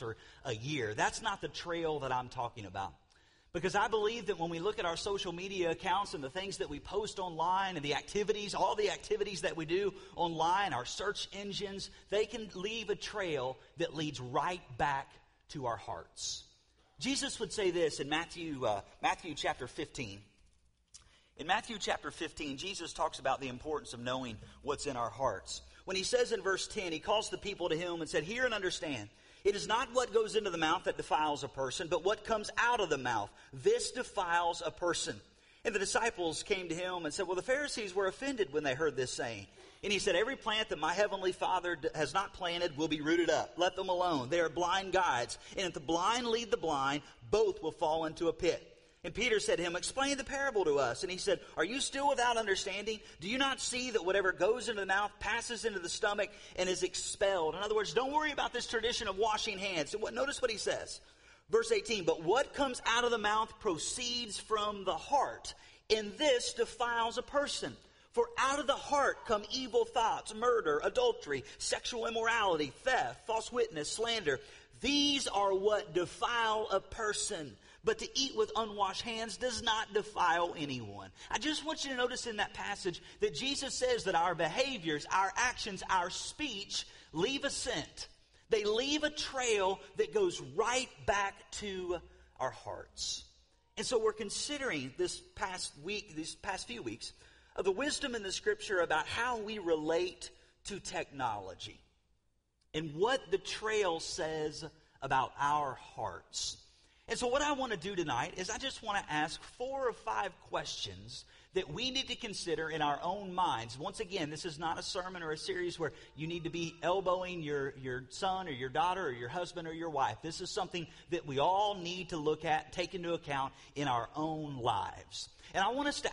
months or a year. That's not the trail that I'm talking about. Because I believe that when we look at our social media accounts and the things that we post online and the activities, all the activities that we do online, our search engines, they can leave a trail that leads right back to our hearts. Jesus would say this in Matthew chapter 15. In Matthew chapter 15, Jesus talks about the importance of knowing what's in our hearts. When he says in verse 10, he calls the people to him and said, "Hear and understand. It is not what goes into the mouth that defiles a person, but what comes out of the mouth. This defiles a person." And the disciples came to him and said, "Well, the Pharisees were offended when they heard this saying." And he said, "Every plant that my heavenly Father has not planted will be rooted up. Let them alone. They are blind guides. And if the blind lead the blind, both will fall into a pit." And Peter said to him, "Explain the parable to us." And he said, "Are you still without understanding? Do you not see that whatever goes into the mouth passes into the stomach and is expelled?" In other words, don't worry about this tradition of washing hands. Notice what he says. Verse 18, "But what comes out of the mouth proceeds from the heart, and this defiles a person. For out of the heart come evil thoughts, murder, adultery, sexual immorality, theft, false witness, slander. These are what defile a person. But to eat with unwashed hands does not defile anyone." I just want you to notice in that passage that Jesus says that our behaviors, our actions, our speech leave a scent. They leave a trail that goes right back to our hearts. And so we're considering these past few weeks, of the wisdom in the Scripture about how we relate to technology and what the trail says about our hearts. And so what I want to do tonight is I just want to ask 4 or 5 questions that we need to consider in our own minds. Once again, this is not a sermon or a series where you need to be elbowing your son or your daughter or your husband or your wife. This is something that we all need to look at, take into account in our own lives. And I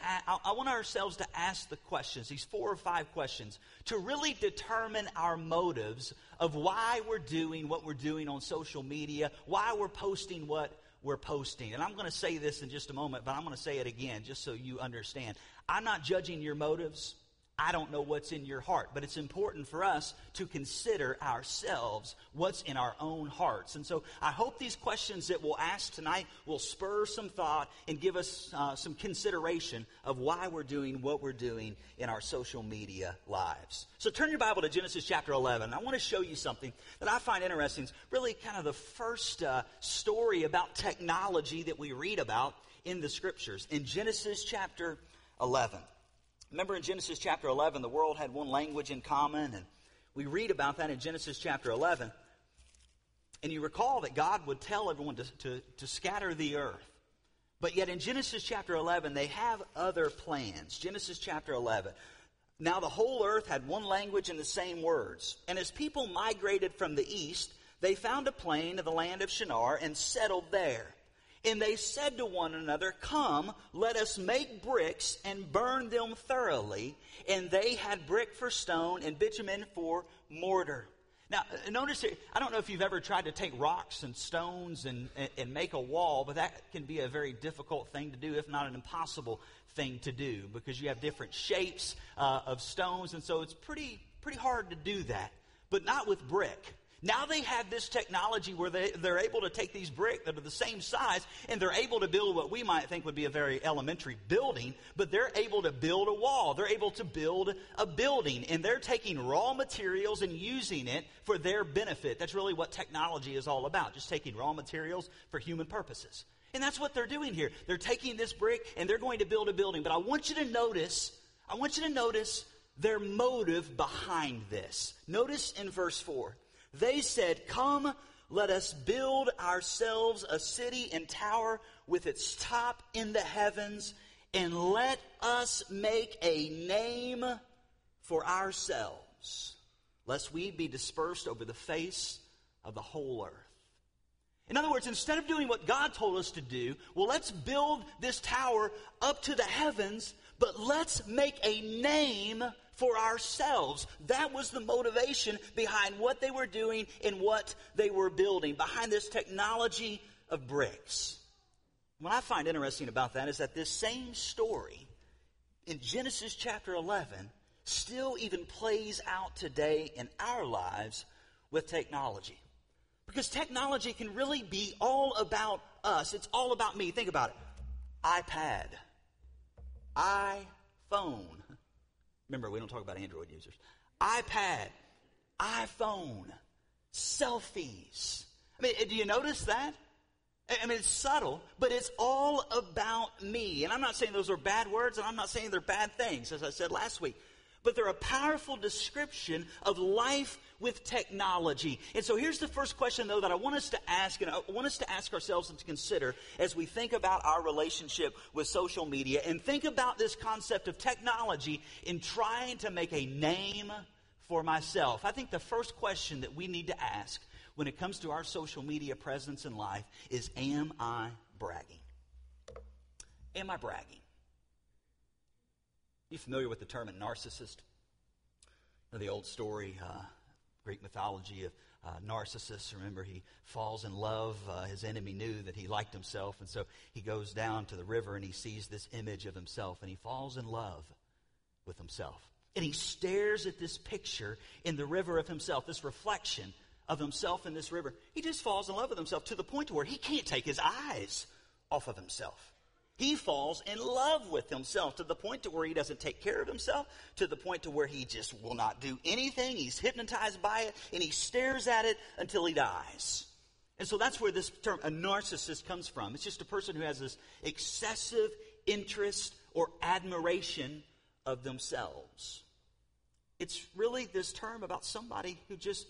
want ourselves to ask the questions, these 4 or 5 questions, to really determine our motives of why we're doing what we're doing on social media, why we're posting what we're posting. And I'm going to say this in just a moment, but I'm going to say it again just so you understand. I'm not judging your motives. I don't know what's in your heart, but it's important for us to consider ourselves, what's in our own hearts. And so I hope these questions that we'll ask tonight will spur some thought and give us some consideration of why we're doing what we're doing in our social media lives. So turn your Bible to Genesis chapter 11. I want to show you something that I find interesting. It's really kind of the first story about technology that we read about in the Scriptures. In Genesis chapter 11. Remember in Genesis chapter 11, the world had one language in common, and we read about that in Genesis chapter 11. And you recall that God would tell everyone to scatter the earth. But yet in Genesis chapter 11, they have other plans. Genesis chapter 11. Now the whole earth had one language and the same words. And as people migrated from the east, they found a plain of the land of Shinar and settled there. And they said to one another, "Come, let us make bricks and burn them thoroughly." And they had brick for stone and bitumen for mortar. Now, notice here, I don't know if you've ever tried to take rocks and stones and make a wall, but that can be a very difficult thing to do, if not an impossible thing to do, because you have different shapes of stones, and so it's pretty hard to do that, but not with brick. Now they have this technology where they're able to take these bricks that are the same size, and they're able to build what we might think would be a very elementary building, but they're able to build a wall. They're able to build a building, and they're taking raw materials and using it for their benefit. That's really what technology is all about, just taking raw materials for human purposes. And that's what they're doing here. They're taking this brick, and they're going to build a building. But I want you to notice their motive behind this. Notice in verse 4. They said, "Come, let us build ourselves a city and tower with its top in the heavens, and let us make a name for ourselves, lest we be dispersed over the face of the whole earth." In other words, instead of doing what God told us to do, well, let's build this tower up to the heavens, but let's make a name for ourselves. That was the motivation behind what they were doing and what they were building, behind this technology of bricks. What I find interesting about that is that this same story in Genesis chapter 11 still even plays out today in our lives with technology. Because technology can really be all about us. It's all about me. Think about it. iPad, iPhone. Remember, we don't talk about Android users. iPad, iPhone, selfies. I mean, do you notice that? I mean, it's subtle, but it's all about me. And I'm not saying those are bad words, and I'm not saying they're bad things, as I said last week. But they're a powerful description of life with technology. And so here's the first question, though, that I want us to ask, and I want us to ask ourselves and to consider as we think about our relationship with social media and think about this concept of technology in trying to make a name for myself. I think the first question that we need to ask when it comes to our social media presence in life is, am I bragging? Am I bragging? You familiar with the term a narcissist? You know, the old story, Greek mythology of Narcissus. Remember, he falls in love. His enemy knew that he liked himself, and so he goes down to the river and he sees this image of himself, and he falls in love with himself. And he stares at this picture in the river of himself, this reflection of himself in this river. He just falls in love with himself to the point to where he can't take his eyes off of himself. He falls in love with himself to the point to where he doesn't take care of himself, to the point to where he just will not do anything. He's hypnotized by it, and he stares at it until he dies. And so that's where this term, a narcissist, comes from. It's just a person who has this excessive interest or admiration of themselves. It's really this term about somebody who just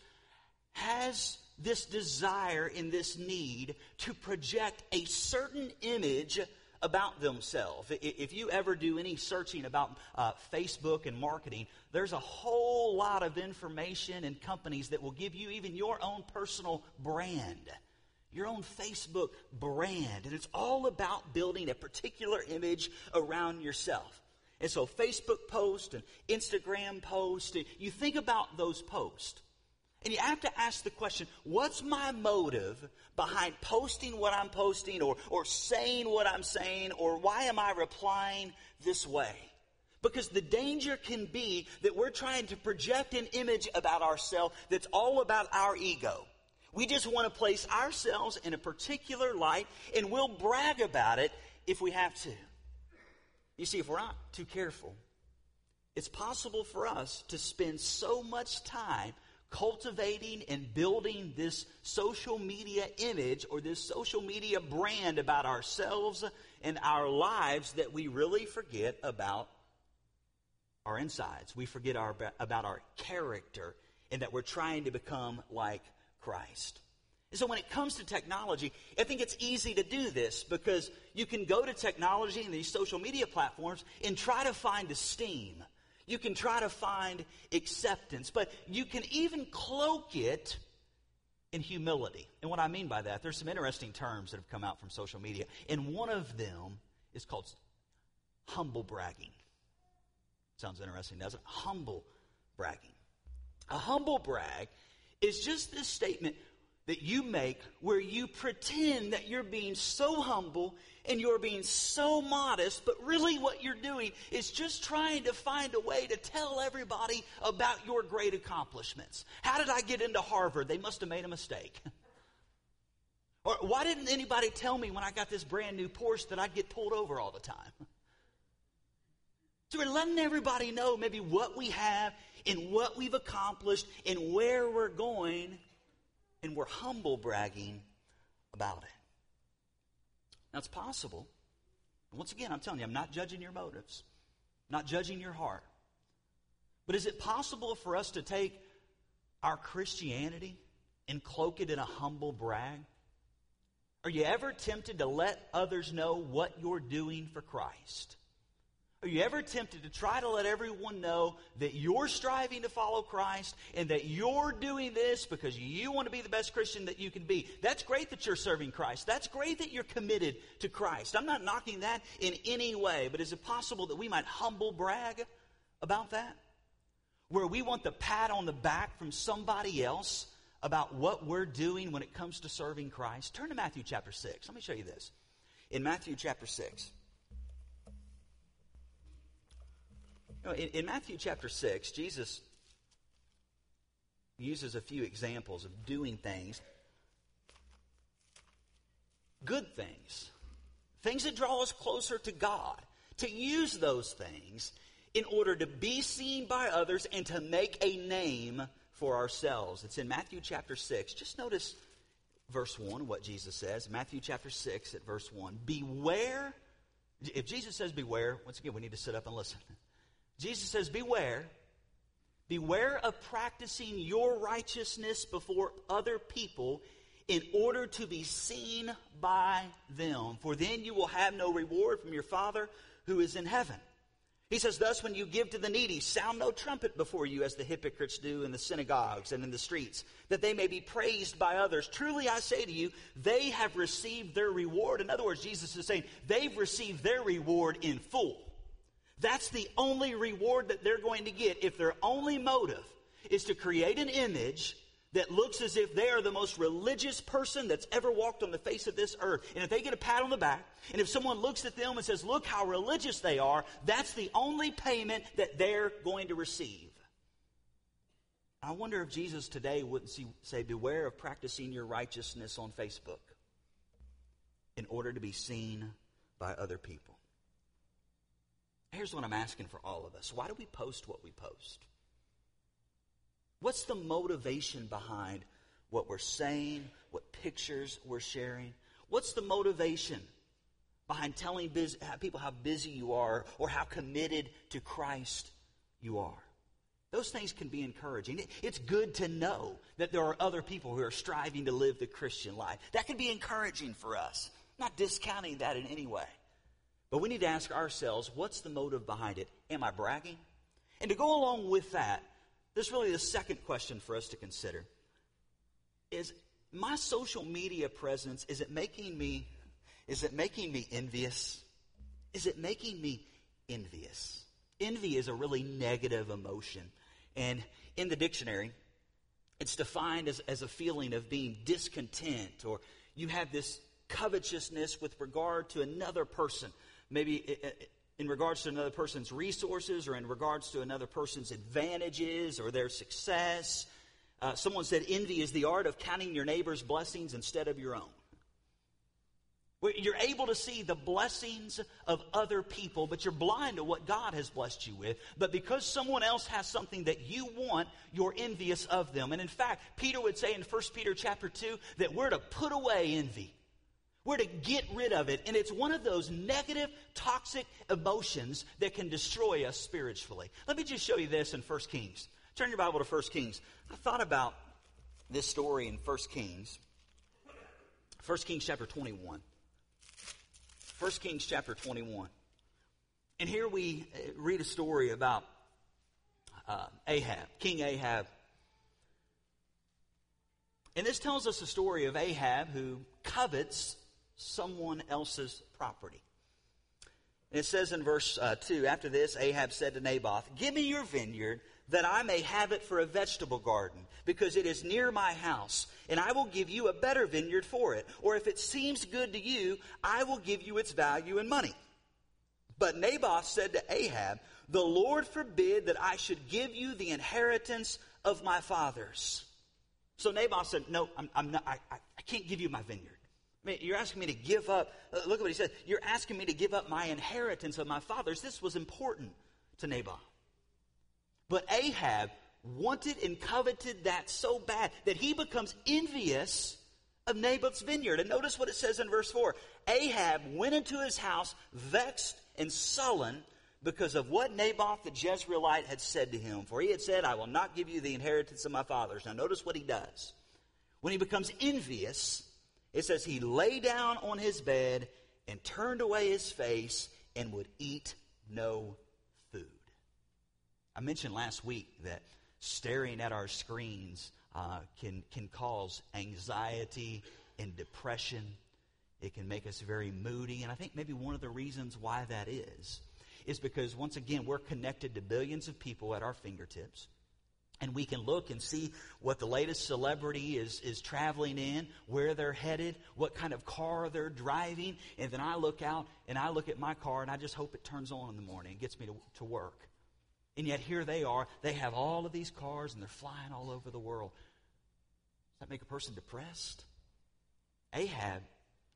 has this desire and this need to project a certain image about themselves. If you ever do any searching about Facebook and marketing, there's a whole lot of information and companies that will give you even your own personal brand, your own Facebook brand. And it's all about building a particular image around yourself. And so Facebook posts and Instagram posts, you think about those posts. And you have to ask the question, what's my motive behind posting what I'm posting or saying what I'm saying, or why am I replying this way? Because the danger can be that we're trying to project an image about ourselves that's all about our ego. We just want to place ourselves in a particular light, and we'll brag about it if we have to. You see, if we're not too careful, it's possible for us to spend so much time cultivating and building this social media image or this social media brand about ourselves and our lives that we really forget about our insides. We forget about our character, and that we're trying to become like Christ. And so when it comes to technology, I think it's easy to do this because you can go to technology and these social media platforms and try to find esteem. You can try to find acceptance, but you can even cloak it in humility. And what I mean by that, there's some interesting terms that have come out from social media, and one of them is called humble bragging. Sounds interesting, doesn't it? Humble bragging. A humble brag is just this statement that you make where you pretend that you're being so humble and you're being so modest, but really what you're doing is just trying to find a way to tell everybody about your great accomplishments. How did I get into Harvard? They must have made a mistake. Or why didn't anybody tell me when I got this brand new Porsche that I'd get pulled over all the time? So we're letting everybody know maybe what we have and what we've accomplished and where we're going, and we're humble bragging about it. Now, it's possible. Once again, I'm telling you, I'm not judging your motives, not judging your heart. But is it possible for us to take our Christianity and cloak it in a humble brag? Are you ever tempted to let others know what you're doing for Christ? Are you ever tempted to try to let everyone know that you're striving to follow Christ and that you're doing this because you want to be the best Christian that you can be? That's great that you're serving Christ. That's great that you're committed to Christ. I'm not knocking that in any way, but is it possible that we might humble brag about that? Where we want the pat on the back from somebody else about what we're doing when it comes to serving Christ? Turn to Matthew chapter 6. Let me show you this. In Matthew chapter 6. In Matthew chapter 6, Jesus uses a few examples of doing things good things, things that draw us closer to God, to use those things in order to be seen by others and to make a name for ourselves. It's in Matthew chapter 6. Just notice verse 1, what Jesus says. Matthew chapter 6 at verse 1. Beware. If Jesus says beware, once again, we need to sit up and listen. Jesus says beware. Beware of practicing your righteousness before other people in order to be seen by them. For then you will have no reward from your Father who is in heaven. He says, thus when you give to the needy, sound no trumpet before you as the hypocrites do in the synagogues and in the streets, that they may be praised by others. Truly I say to you, they have received their reward. In other words, Jesus is saying they've received their reward in full. That's the only reward that they're going to get if their only motive is to create an image that looks as if they are the most religious person that's ever walked on the face of this earth. And if they get a pat on the back, and if someone looks at them and says, look how religious they are, that's the only payment that they're going to receive. I wonder if Jesus today wouldn't say, beware of practicing your righteousness on Facebook in order to be seen by other people. Here's what I'm asking for all of us. Why do we post what we post? What's the motivation behind what we're saying, what pictures we're sharing? What's the motivation behind telling people how busy you are or how committed to Christ you are? Those things can be encouraging. It's good to know that there are other people who are striving to live the Christian life. That can be encouraging for us. I'm not discounting that in any way. But we need to ask ourselves, what's the motive behind it? Am I bragging? And to go along with that, this is really the second question for us to consider. Is my social media presence, is it making me envious? Is it making me envious? Envy is a really negative emotion. And in the dictionary, it's defined as a feeling of being discontent, or you have this covetousness with regard to another person. Maybe in regards to another person's resources, or in regards to another person's advantages or their success. Someone said envy is the art of counting your neighbor's blessings instead of your own. Where you're able to see the blessings of other people, but you're blind to what God has blessed you with. But because someone else has something that you want, you're envious of them. And in fact, Peter would say in 1 Peter chapter 2 that we're to put away envy. We're to get rid of it. And it's one of those negative, toxic emotions that can destroy us spiritually. Let me just show you this in 1 Kings. Turn your Bible to 1 Kings. I thought about this story in 1 Kings. 1 Kings chapter 21. 1 Kings chapter 21. And here we read a story about Ahab, King Ahab. And this tells us a story of Ahab who covets someone else's property. And it says in verse 2, after this, Ahab said to Naboth, give me your vineyard that I may have it for a vegetable garden, because it is near my house, and I will give you a better vineyard for it. Or if it seems good to you, I will give you its value in money. But Naboth said to Ahab, the Lord forbid that I should give you the inheritance of my fathers. So Naboth said, no, I can't give you my vineyard. I mean, you're asking me to give up. Look at what he said. You're asking me to give up my inheritance of my fathers. This was important to Naboth. But Ahab wanted and coveted that so bad that he becomes envious of Naboth's vineyard. And notice what it says in verse 4. Ahab went into his house vexed and sullen because of what Naboth the Jezreelite had said to him. For he had said, I will not give you the inheritance of my fathers. Now notice what he does. When he becomes envious, it says he lay down on his bed and turned away his face and would eat no food. I mentioned last week that staring at our screens can cause anxiety and depression. It can make us very moody. And I think maybe one of the reasons why that is because, once again, we're connected to billions of people at our fingertips. And we can look and see what the latest celebrity is traveling in, where they're headed, what kind of car they're driving. And then I look out and I look at my car and I just hope it turns on in the morning and gets me to work. And yet here they are. They have all of these cars and they're flying all over the world. Does that make a person depressed? Ahab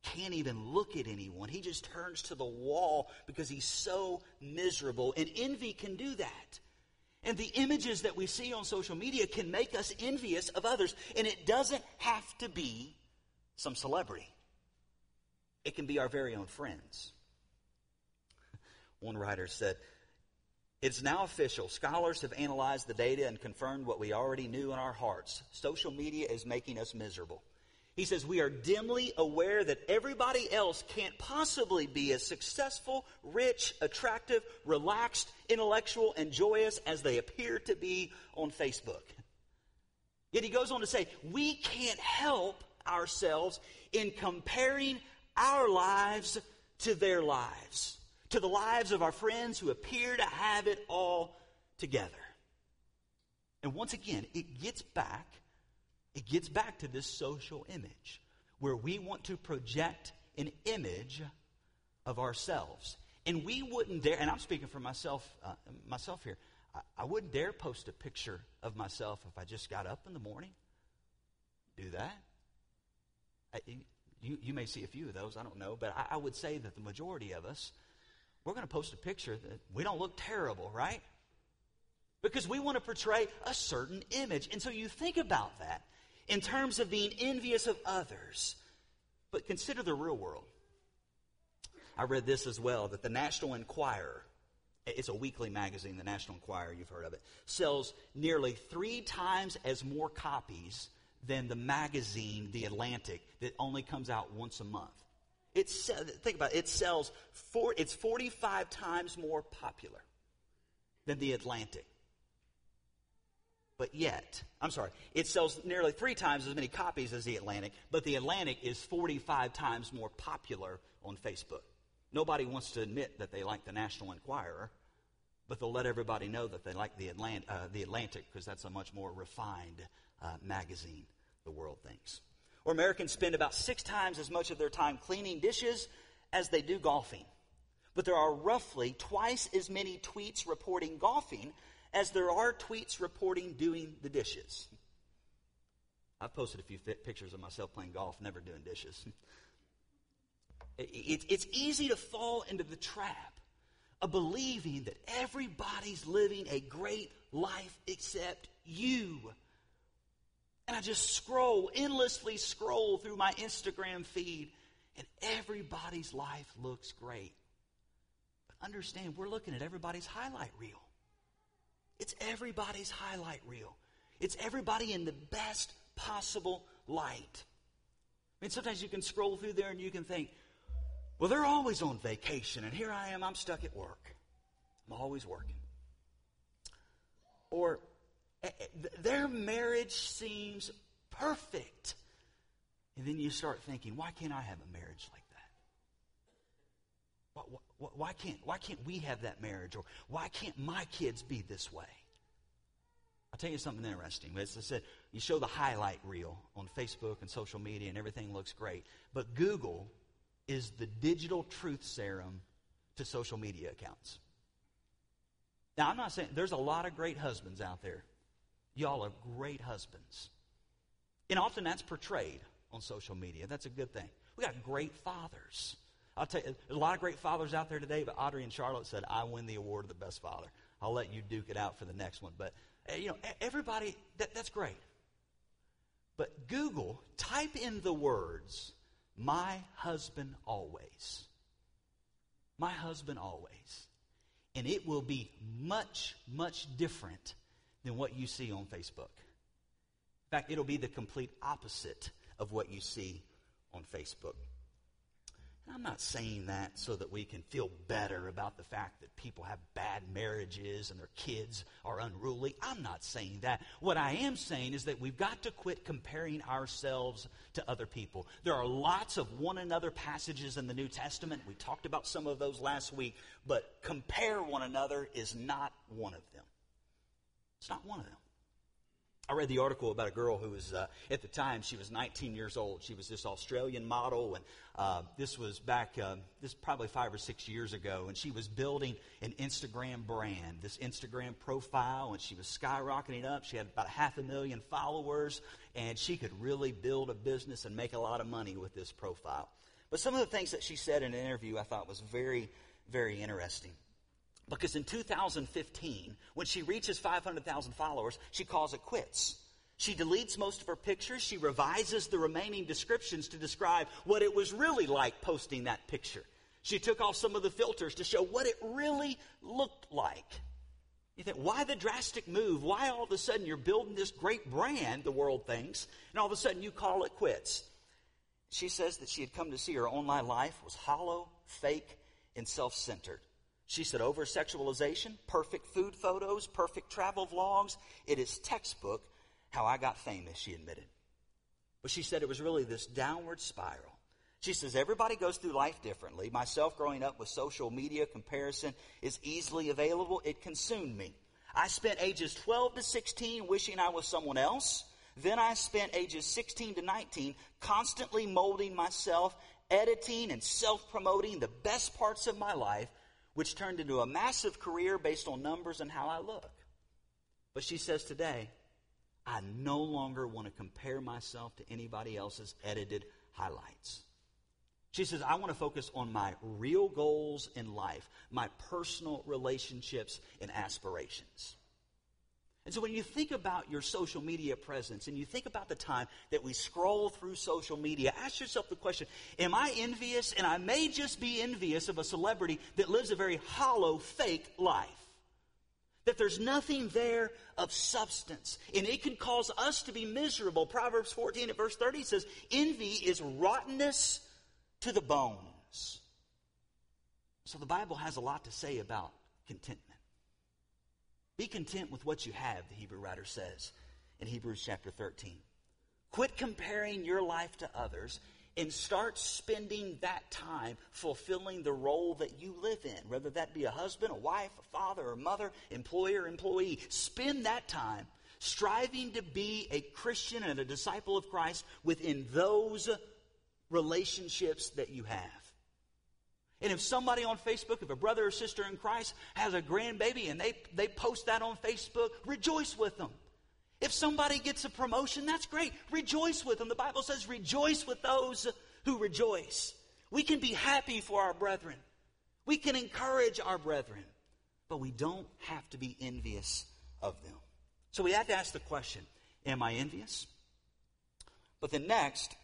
can't even look at anyone. He just turns to the wall because he's so miserable. And envy can do that. And the images that we see on social media can make us envious of others. And it doesn't have to be some celebrity. It can be our very own friends. One writer said, "It's now official. Scholars have analyzed the data and confirmed what we already knew in our hearts. Social media is making us miserable." He says, "We are dimly aware that everybody else can't possibly be as successful, rich, attractive, relaxed, intellectual, and joyous as they appear to be on Facebook." Yet he goes on to say, we can't help ourselves in comparing our lives to their lives, to the lives of our friends who appear to have it all together. And once again, it gets back to this social image where we want to project an image of ourselves. And we wouldn't dare, and I'm speaking for myself here, I wouldn't dare post a picture of myself if I just got up in the morning. Do that. You may see a few of those, I don't know, but I would say that the majority of us, we're going to post a picture that we don't look terrible, right? Because we want to portray a certain image. And so you think about that in terms of being envious of others. But consider the real world. I read this as well, that the National Enquirer, it's a weekly magazine, the National Enquirer, you've heard of it, sells nearly 3 times as more copies than the magazine, The Atlantic, that only comes out once a month. Think about it. It's 45 times more popular than The Atlantic. But yet, it sells nearly 3 times as many copies as The Atlantic, but The Atlantic is 45 times more popular on Facebook. Nobody wants to admit that they like the National Enquirer, but they'll let everybody know that they like the Atlantic because that's a much more refined magazine, the world thinks. Or Americans spend about 6 times as much of their time cleaning dishes as they do golfing. But there are roughly twice as many tweets reporting golfing as there are tweets reporting doing the dishes. I've posted a few pictures of myself playing golf, never doing dishes. It's easy to fall into the trap of believing that everybody's living a great life except you. And I just endlessly scroll through my Instagram feed, and everybody's life looks great. But understand, we're looking at everybody's highlight reel. It's everybody's highlight reel. It's everybody in the best possible light. I mean, sometimes you can scroll through there and you can think, well, they're always on vacation, and here I am, I'm stuck at work. I'm always working. Or their marriage seems perfect. And then you start thinking, why can't I have a marriage like that? Why can't we have that marriage? Or why can't my kids be this way? I'll tell you something interesting. As I said, you show the highlight reel on Facebook and social media and everything looks great. But Google is the digital truth serum to social media accounts. Now, I'm not saying, there's a lot of great husbands out there. Y'all are great husbands. And often that's portrayed on social media. That's a good thing. We got great fathers. I'll tell you, there's a lot of great fathers out there today, but Audrey and Charlotte said, I win the award of the best father. I'll let you duke it out for the next one. But, everybody, that's great. But Google, type in the words, my husband always. My husband always. And it will be much, much different than what you see on Facebook. In fact, it'll be the complete opposite of what you see on Facebook. And I'm not saying that so that we can feel better about the fact that people have bad marriages and their kids are unruly. I'm not saying that. What I am saying is that we've got to quit comparing ourselves to other people. There are lots of one another passages in the New Testament. We talked about some of those last week. But compare one another is not one of them. It's not one of them. I read the article about a girl who was, at the time, she was 19 years old. She was this Australian model, and this was back, this probably 5 or 6 years ago, and she was building an Instagram brand, this Instagram profile, and she was skyrocketing up. She had about 500,000 followers, and she could really build a business and make a lot of money with this profile. But some of the things that she said in an interview I thought was very, very interesting. Because in 2015, when she reaches 500,000 followers, she calls it quits. She deletes most of her pictures. She revises the remaining descriptions to describe what it was really like posting that picture. She took off some of the filters to show what it really looked like. You think, why the drastic move? Why all of a sudden you're building this great brand, the world thinks, and all of a sudden you call it quits? She says that she had come to see her online life was hollow, fake, and self-centered. She said over-sexualization, perfect food photos, perfect travel vlogs. It is textbook how I got famous, she admitted. But she said it was really this downward spiral. She says, everybody goes through life differently. Myself, growing up with social media comparison is easily available. It consumed me. I spent ages 12 to 16 wishing I was someone else. Then I spent ages 16 to 19 constantly molding myself, editing and self-promoting the best parts of my life, which turned into a massive career based on numbers and how I look. But she says today, I no longer want to compare myself to anybody else's edited highlights. She says, I want to focus on my real goals in life, my personal relationships and aspirations. And so when you think about your social media presence and you think about the time that we scroll through social media, ask yourself the question, am I envious? And I may just be envious of a celebrity that lives a very hollow, fake life. That there's nothing there of substance. And it can cause us to be miserable. Proverbs 14 at verse 30 says, envy is rottenness to the bones. So the Bible has a lot to say about contentment. Be content with what you have, the Hebrew writer says in Hebrews chapter 13. Quit comparing your life to others and start spending that time fulfilling the role that you live in, whether that be a husband, a wife, a father, or mother, employer, employee. Spend that time striving to be a Christian and a disciple of Christ within those relationships that you have. And if somebody on Facebook, if a brother or sister in Christ has a grandbaby and they post that on Facebook, rejoice with them. If somebody gets a promotion, that's great. Rejoice with them. The Bible says rejoice with those who rejoice. We can be happy for our brethren. We can encourage our brethren. But we don't have to be envious of them. So we have to ask the question, am I envious? But the next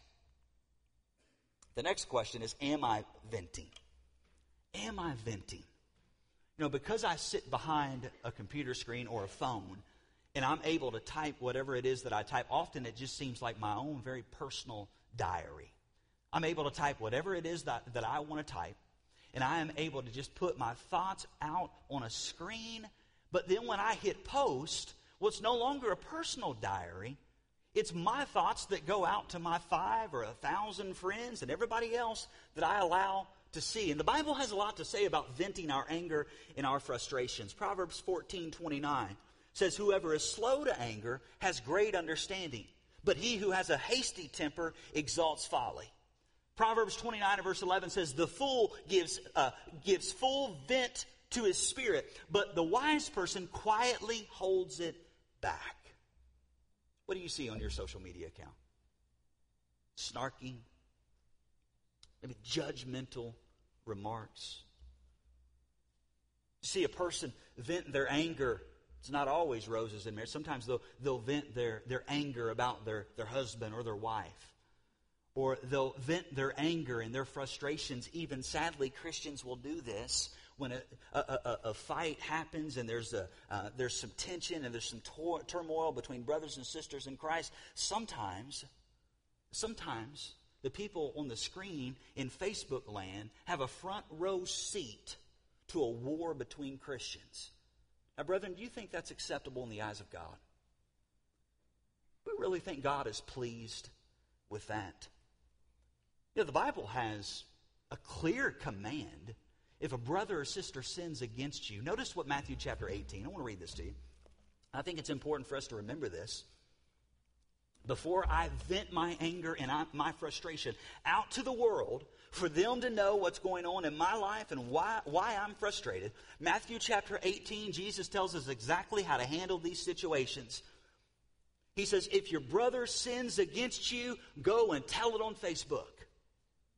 question is, am I venting? Am I venting? You know, because I sit behind a computer screen or a phone and I'm able to type whatever it is that I type, often it just seems like my own very personal diary. I'm able to type whatever it is that I want to type, and I am able to just put my thoughts out on a screen. But then when I hit post, well, it's no longer a personal diary. It's my thoughts that go out to my 5 or 1,000 friends and everybody else that I allow to see. And the Bible has a lot to say about venting our anger and our frustrations. Proverbs 14:29 says, whoever is slow to anger has great understanding, but he who has a hasty temper exalts folly. Proverbs 29 verse 11 says, the fool gives full vent to his spirit, but the wise person quietly holds it back. What do you see on your social media account? Snarky, maybe judgmental remarks. You see a person vent their anger. It's not always roses in marriage. Sometimes they'll vent their anger about their husband or their wife. Or they'll vent their anger and their frustrations. Even sadly, Christians will do this when a fight happens and there's some tension and there's some turmoil between brothers and sisters in Christ. Sometimes the people on the screen in Facebook land have a front row seat to a war between Christians. Now, brethren, do you think that's acceptable in the eyes of God? We really think God is pleased with that. You know, the Bible has a clear command. If a brother or sister sins against you, notice what Matthew chapter 18, I want to read this to you. I think it's important for us to remember this. Before I vent my anger and my frustration out to the world, for them to know what's going on in my life and why I'm frustrated, Matthew chapter 18, Jesus tells us exactly how to handle these situations. He says, if your brother sins against you, go and tell it on Facebook.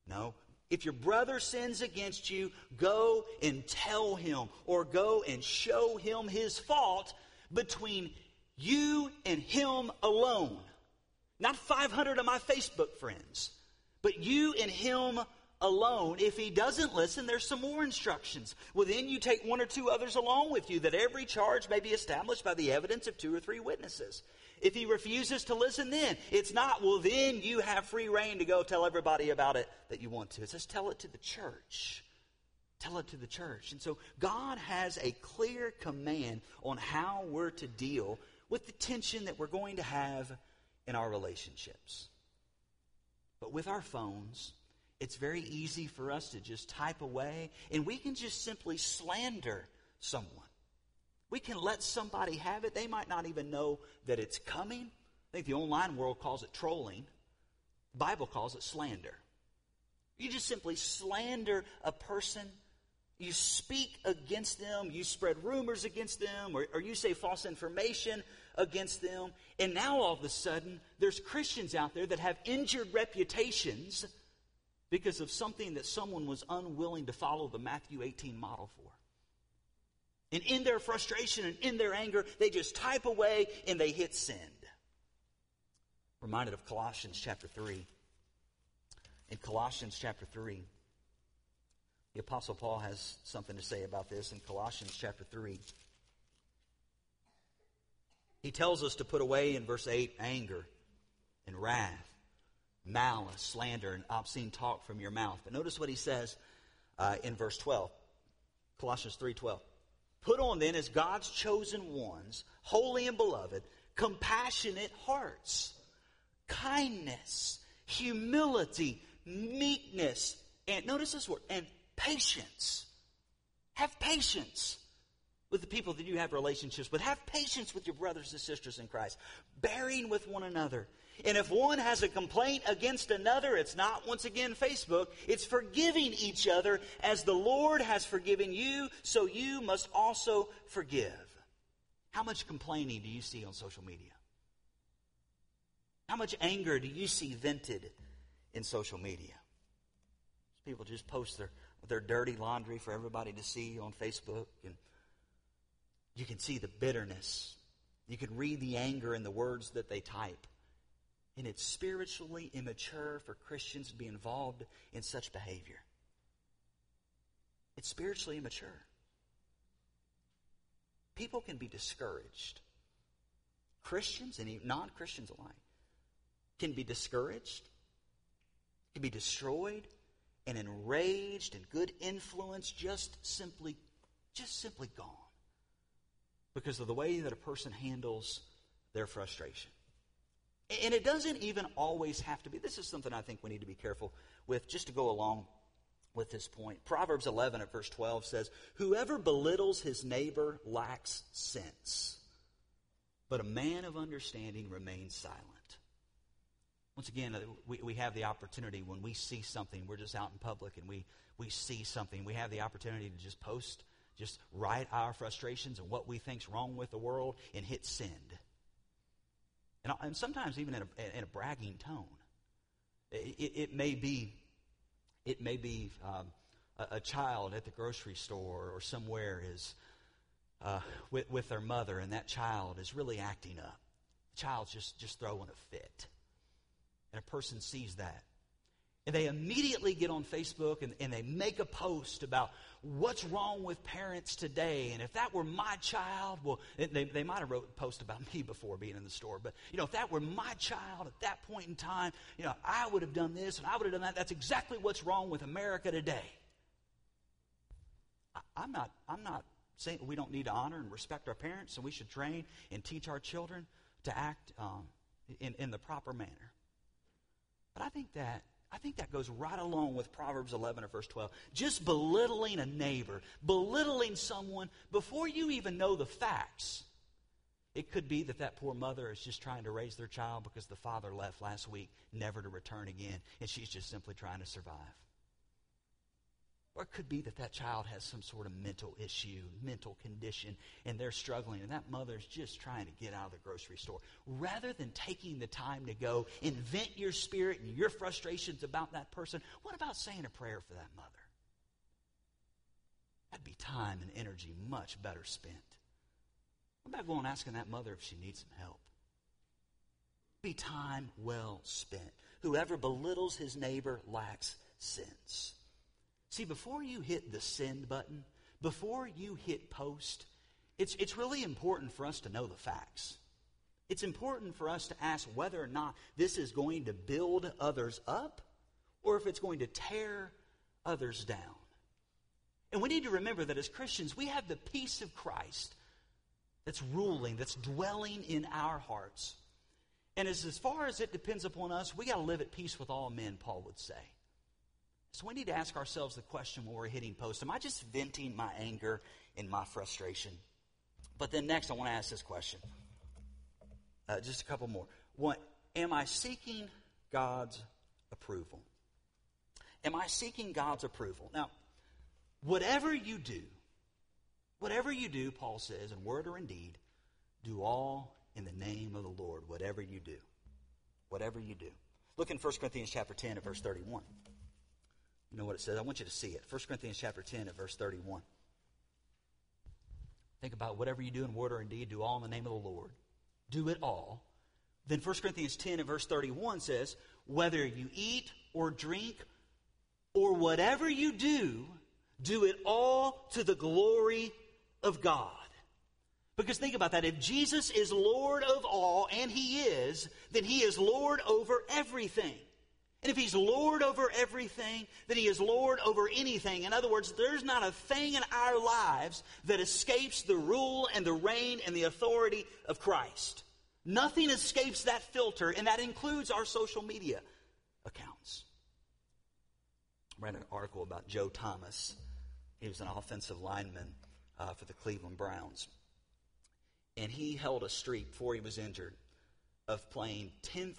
No. If your brother sins against you, go and tell him, or go and show him his fault between you and him alone. Not 500 of my Facebook friends, but you and him alone. If he doesn't listen, there's some more instructions. Well, then you take one or two others along with you, that every charge may be established by the evidence of 2 or 3 witnesses. If he refuses to listen, then it's not, well, then you have free reign to go tell everybody about it that you want to. It says tell it to the church. Tell it to the church. And so God has a clear command on how we're to deal with the tension that we're going to have in our relationships. But with our phones, it's very easy for us to just type away, and we can just simply slander someone. We can let somebody have it. They might not even know that it's coming. I think the online world calls it trolling. The Bible calls it slander. You just simply slander a person. You speak against them. You spread rumors against them, or you say false information against them. And now all of a sudden, there's Christians out there that have injured reputations because of something that someone was unwilling to follow the Matthew 18 model for. And in their frustration and in their anger, they just type away and they hit send. Reminded of Colossians chapter 3. In Colossians chapter 3, the Apostle Paul has something to say about this in Colossians chapter 3. He tells us to put away in verse 8 anger and wrath, malice, slander, and obscene talk from your mouth. But notice what he says in verse 12. Colossians 3:12. Put on then as God's chosen ones, holy and beloved, compassionate hearts, kindness, humility, meekness, and notice this word, and patience. Have patience with the people that you have relationships with. Have patience with your brothers and sisters in Christ, bearing with one another. And if one has a complaint against another, it's not, once again, Facebook. It's forgiving each other as the Lord has forgiven you, so you must also forgive. How much complaining do you see on social media? How much anger do you see vented in social media? People just post their dirty laundry for everybody to see on Facebook, and you can see the bitterness. You can read the anger in the words that they type. And it's spiritually immature for Christians to be involved in such behavior. It's spiritually immature. People can be discouraged. Christians and even non-Christians alike can be discouraged, can be destroyed, and enraged, and good influence just simply gone because of the way that a person handles their frustration. And it doesn't even always have to be. This is something I think we need to be careful with, just to go along with this point. Proverbs 11 at verse 12 says, whoever belittles his neighbor lacks sense, but a man of understanding remains silent. Once again, we have the opportunity when we see something, we're just out in public and we see something, we have the opportunity to just post, just write our frustrations and what we think's wrong with the world and hit send. And sometimes even in a bragging tone. It may be a child at the grocery store or somewhere is with their mother, and that child is really acting up. The child's just throwing a fit. And a person sees that. And they immediately get on Facebook and they make a post about what's wrong with parents today. And if that were my child, well, they might have wrote a post about me before being in the store. But, if that were my child at that point in time, I would have done this and I would have done that. That's exactly what's wrong with America today. I'm not saying we don't need to honor and respect our parents, and we should train and teach our children to act in the proper manner. But I think that goes right along with Proverbs 11 or verse 12. Just belittling a neighbor, belittling someone before you even know the facts. It could be that poor mother is just trying to raise their child because the father left last week, never to return again, and she's just simply trying to survive. Or it could be that that child has some sort of mental issue, mental condition, and they're struggling, and that mother's just trying to get out of the grocery store. Rather than taking the time to go and vent your spirit and your frustrations about that person, what about saying a prayer for that mother? That'd be time and energy much better spent. What about going and asking that mother if she needs some help? Be time well spent. Whoever belittles his neighbor lacks sense. See, before you hit the send button, before you hit post, it's really important for us to know the facts. It's important for us to ask whether or not this is going to build others up or if it's going to tear others down. And we need to remember that as Christians, we have the peace of Christ that's ruling, that's dwelling in our hearts. And as far as it depends upon us, we got to live at peace with all men, Paul would say. So we need to ask ourselves the question when we're hitting post, am I just venting my anger and my frustration? But then next I want to ask this question. Just a couple more. One, am I seeking God's approval? Am I seeking God's approval? Now, whatever you do, Paul says, in word or in deed, do all in the name of the Lord, whatever you do. Whatever you do. Look in 1 Corinthians chapter 10 and verse 31. You know what it says? I want you to see it. 1 Corinthians chapter 10 and verse 31. Think about whatever you do in word or in deed, do all in the name of the Lord. Do it all. Then 1 Corinthians 10 and verse 31 says, whether you eat or drink or whatever you do it all to the glory of God. Because think about that. If Jesus is Lord of all, and He is, then He is Lord over everything. And if He's Lord over everything, then He is Lord over anything. In other words, there's not a thing in our lives that escapes the rule and the reign and the authority of Christ. Nothing escapes that filter, and that includes our social media accounts. I read an article about Joe Thomas. He was an offensive lineman for the Cleveland Browns. And he held a streak before he was injured of playing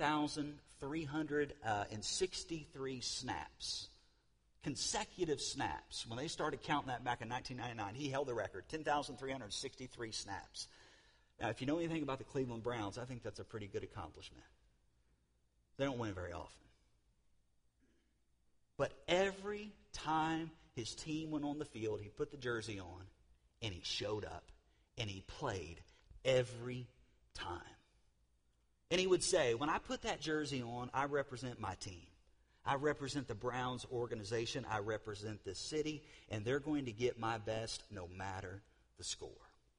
10,363 snaps, consecutive snaps. When they started counting that back in 1999, he held the record, 10,363 snaps. Now, if you know anything about the Cleveland Browns, I think that's a pretty good accomplishment. They don't win very often. But every time his team went on the field, he put the jersey on, and he showed up, and he played every time. And he would say, when I put that jersey on, I represent my team. I represent the Browns organization. I represent this city, and they're going to get my best no matter the score.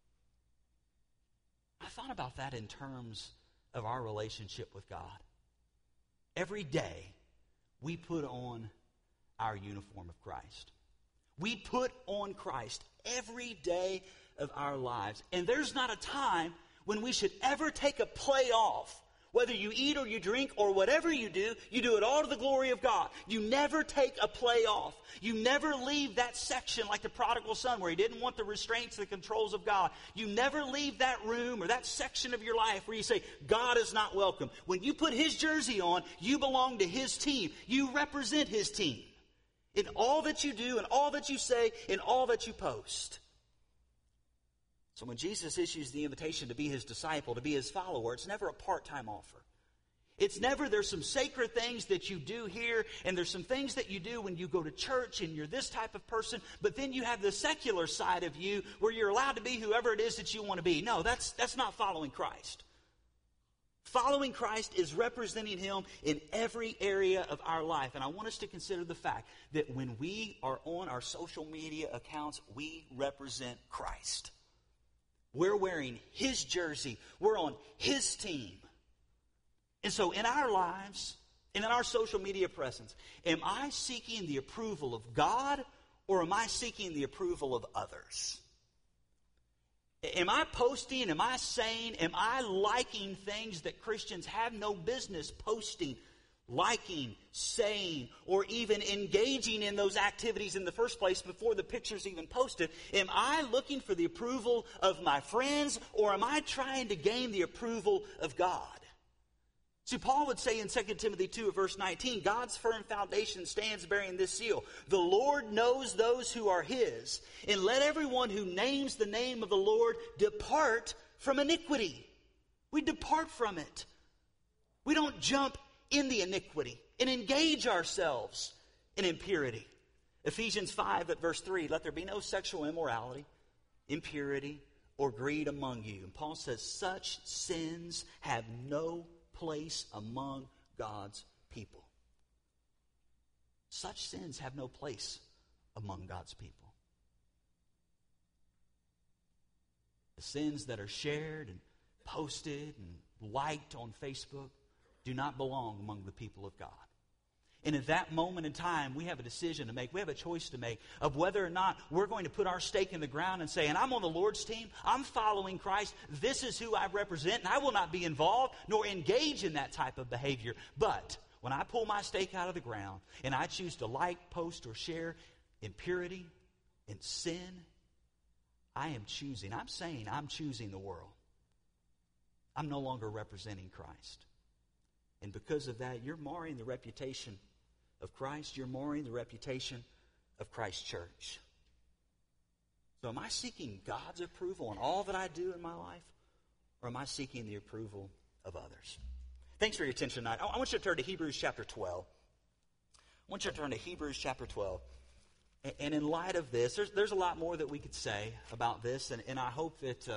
I thought about that in terms of our relationship with God. Every day, we put on our uniform of Christ. We put on Christ every day of our lives. And there's not a time when we should ever take a play off. Whether you eat or you drink or whatever you do it all to the glory of God. You never take a play off. You never leave that section like the prodigal son where he didn't want the restraints and the controls of God. You never leave that room or that section of your life where you say, God is not welcome. When you put His jersey on, you belong to His team. You represent His team in all that you do and all that you say and all that you post. So when Jesus issues the invitation to be His disciple, to be His follower, it's never a part-time offer. It's never there's some sacred things that you do here, and there's some things that you do when you go to church and you're this type of person, but then you have the secular side of you where you're allowed to be whoever it is that you want to be. No, that's not following Christ. Following Christ is representing Him in every area of our life. And I want us to consider the fact that when we are on our social media accounts, we represent Christ. We're wearing His jersey. We're on His team. And so in our lives and in our social media presence, am I seeking the approval of God or am I seeking the approval of others? Am I posting, am I saying, am I liking things that Christians have no business posting, liking, saying, or even engaging in those activities in the first place before the picture's even posted? Am I looking for the approval of my friends, or am I trying to gain the approval of God? See, Paul would say in 2 Timothy 2 at verse 19, God's firm foundation stands bearing this seal. The Lord knows those who are his, and let everyone who names the name of the Lord depart from iniquity. We depart from it. We don't jump in the iniquity and engage ourselves in impurity. Ephesians 5 at verse 3, let there be no sexual immorality, impurity, or greed among you. And Paul says such sins have no place among God's people. Such sins have no place among God's people. The sins that are shared and posted and liked on Facebook do not belong among the people of God. And at that moment in time, we have a decision to make. We have a choice to make of whether or not we're going to put our stake in the ground and say, and I'm on the Lord's team, I'm following Christ, this is who I represent, and I will not be involved nor engage in that type of behavior. But when I pull my stake out of the ground and I choose to like, post, or share impurity and sin, I'm choosing the world. I'm no longer representing Christ. And because of that, you're marring the reputation of Christ. You're marring the reputation of Christ's church. So am I seeking God's approval on all that I do in my life? Or am I seeking the approval of others? Thanks for your attention tonight. I want you to turn to Hebrews chapter 12. I want you to turn to Hebrews chapter 12. And in light of this, there's a lot more that we could say about this. And I hope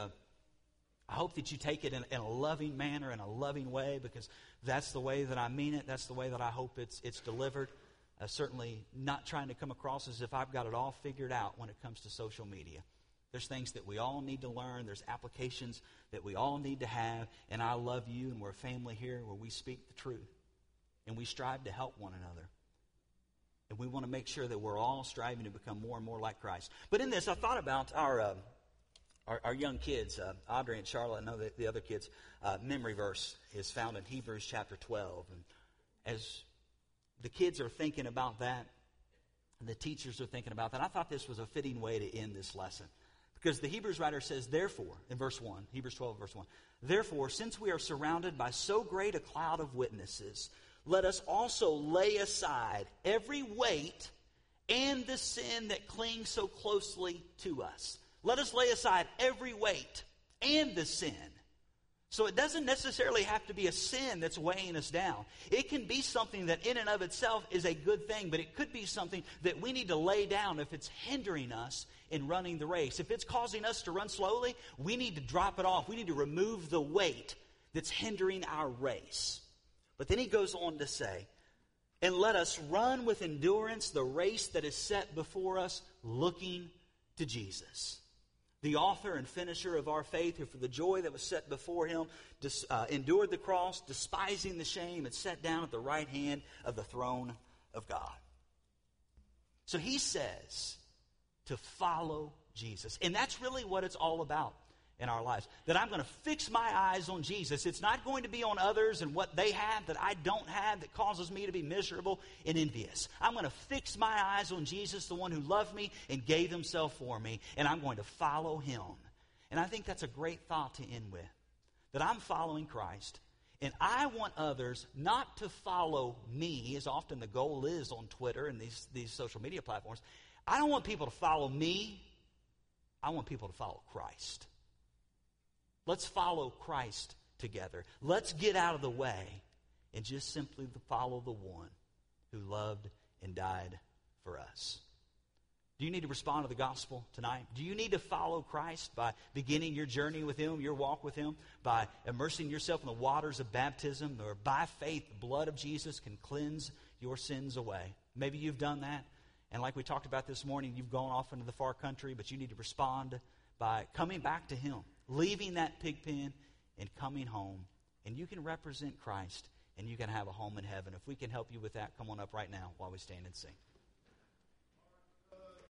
that you take it in a loving manner, in a loving way, because that's the way that I mean it. That's the way that I hope it's delivered. Certainly not trying to come across as if I've got it all figured out when it comes to social media. There's things that we all need to learn. There's applications that we all need to have. And I love you, and we're a family here where we speak the truth. And we strive to help one another. And we want to make sure that we're all striving to become more and more like Christ. But in this, I thought about our young kids, Audrey and Charlotte, and the other kids' memory verse is found in Hebrews chapter 12. And as the kids are thinking about that, and the teachers are thinking about that, I thought this was a fitting way to end this lesson. Because the Hebrews writer says, therefore, in verse 1, Hebrews 12, verse 1, therefore, since we are surrounded by so great a cloud of witnesses, let us also lay aside every weight and the sin that clings so closely to us. Let us lay aside every weight and the sin. So it doesn't necessarily have to be a sin that's weighing us down. It can be something that in and of itself is a good thing, but it could be something that we need to lay down if it's hindering us in running the race. If it's causing us to run slowly, we need to drop it off. We need to remove the weight that's hindering our race. But then he goes on to say, and let us run with endurance the race that is set before us, looking to Jesus, the author and finisher of our faith, who for the joy that was set before him endured the cross, despising the shame, and sat down at the right hand of the throne of God. So he says to follow Jesus. And that's really what it's all about in our lives. That I'm going to fix my eyes on Jesus. It's not going to be on others and what they have that I don't have that causes me to be miserable and envious. I'm going to fix my eyes on Jesus, the one who loved me and gave himself for me, and I'm going to follow him. And I think that's a great thought to end with. That I'm following Christ, and I want others not to follow me, as often the goal is on Twitter and these social media platforms. I don't want people to follow me. I want people to follow Christ. Let's follow Christ together. Let's get out of the way and just simply follow the one who loved and died for us. Do you need to respond to the gospel tonight? Do you need to follow Christ by beginning your journey with him, your walk with him, by immersing yourself in the waters of baptism, or by faith, the blood of Jesus can cleanse your sins away? Maybe you've done that, and like we talked about this morning, you've gone off into the far country, but you need to respond by coming back to him, leaving that pig pen and coming home. And you can represent Christ, and you can have a home in heaven. If we can help you with that, come on up right now while we stand and sing.